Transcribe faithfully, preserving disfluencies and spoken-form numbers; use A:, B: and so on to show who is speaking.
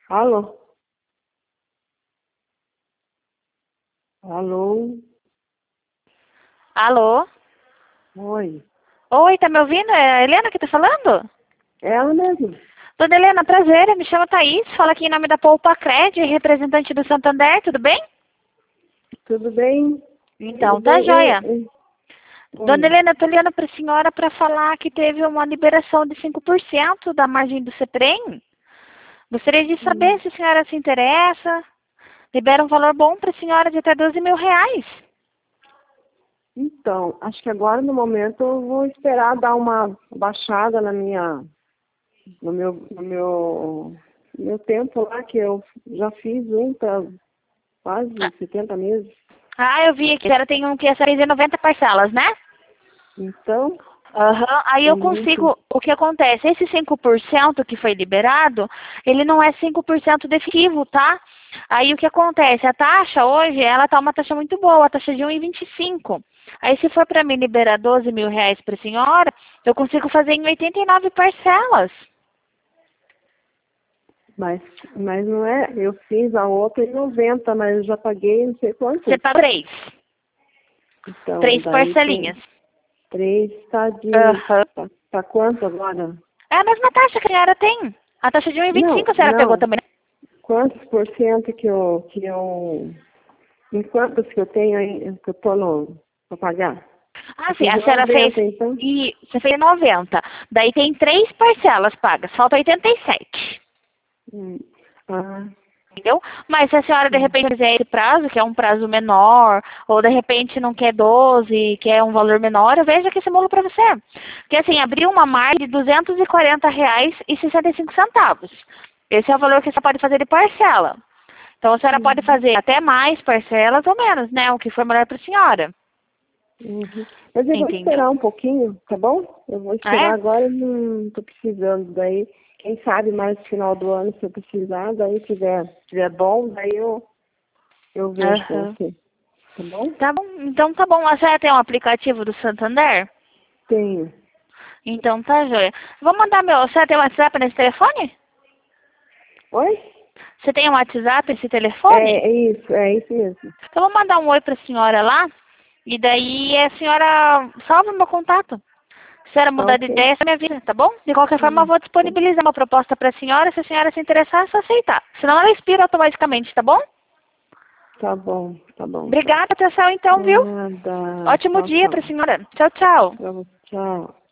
A: Alô? Alô?
B: Alô?
A: Oi.
B: Oi, tá me ouvindo? É a Helena que tá falando?
A: É ela mesmo?
B: Dona Helena, prazer, eu me chamo Thaís, falo aqui em nome da Poupa Cred, representante do Santander, tudo bem?
A: Tudo bem?
B: Então,
A: Tudo
B: tá
A: bem?
B: joia.
A: Eu, eu,
B: Dona
A: oi.
B: Helena, eu tô ligando pra senhora para falar que teve uma liberação de cinco por cento da margem do CEPREM. Gostaria de saber
A: Hum.
B: se a senhora se interessa. Libera um valor bom para a senhora de até doze mil reais.
A: Então, acho que agora no momento eu vou esperar dar uma baixada na minha, no meu, no meu, no meu tempo lá, que eu já fiz um para quase setenta meses.
B: Ah, eu vi que a senhora tem um que é seis e noventa parcelas, né?
A: Então,
B: Aham, aí
A: é
B: eu
A: muito.
B: consigo, o que acontece, esse cinco por cento que foi liberado, ele não é cinco por cento definitivo, tá? Aí o que acontece, a taxa hoje, ela tá uma taxa muito boa, a taxa de um vírgula vinte e cinco. Aí se for para mim liberar doze mil reais para a senhora, eu consigo fazer em oitenta e nove parcelas.
A: Mas, mas não é, eu fiz a outra em noventa, mas eu já paguei não sei
B: Você
A: quantos.
B: paga três,
A: Então,
B: três
A: daí
B: parcelinhas.
A: tem três, tá de,
B: Aham.
A: tá, tá quanto agora?
B: É a mesma taxa que a senhora tem. A taxa de um vírgula vinte e cinco
A: Não,
B: a senhora pegou
A: não,
B: também, né?
A: quantos por cento que eu, que eu, em quantos que eu tenho aí, que eu tô no, pra pagar?
B: Ah,
A: Eu
B: sim,
A: fiz
B: a senhora fez.
A: noventa, então,
B: E você fez noventa. Daí tem três parcelas pagas, falta oitenta e sete.
A: hum, ah,
B: Entendeu? Mas se a senhora de
A: sim.
B: repente quiser esse prazo, que é um prazo menor, ou de repente não quer doze, quer um valor menor, eu vejo que simulo para você. Porque assim, abriu uma margem de duzentos e quarenta reais e sessenta e cinco centavos. Esse é o valor que você pode fazer de parcela. Então a senhora pode
A: Uhum,
B: fazer até mais parcelas ou menos, né? O que for melhor para a senhora.
A: uhum. Mas eu vou
B: Entendeu?
A: esperar um pouquinho, tá bom? Eu vou
B: Ah,
A: esperar
B: é?
A: agora, eu não tô precisando, daí, quem sabe mais no final do ano, se eu precisar, daí tiver, tiver bom, daí eu, eu vejo com
B: Aham.
A: você, tá bom?
B: Tá bom, então tá bom. A senhora tem um aplicativo do Santander?
A: Tenho.
B: Então tá joia. Vou mandar meu. A senhora tem WhatsApp nesse telefone?
A: Oi?
B: Você tem um WhatsApp nesse
A: É,
B: telefone?
A: é isso, é isso mesmo.
B: Então eu vou mandar um oi pra senhora lá. E daí a senhora salva meu contato. Se a senhora
A: Tá
B: mudar de
A: ok.
B: ideia, você me avisa, tá bom? De qualquer forma, eu
A: Hum,
B: vou
A: tá.
B: disponibilizar uma proposta pra senhora. Se a senhora se interessar, é só aceitar. Senão ela expira automaticamente, tá bom?
A: Tá bom, tá bom, então.
B: Obrigada, atenção então, viu?
A: Nada.
B: Ótimo
A: Tchau,
B: dia pra
A: tchau.
B: senhora. Tchau, tchau.
A: Pra você. Tchau.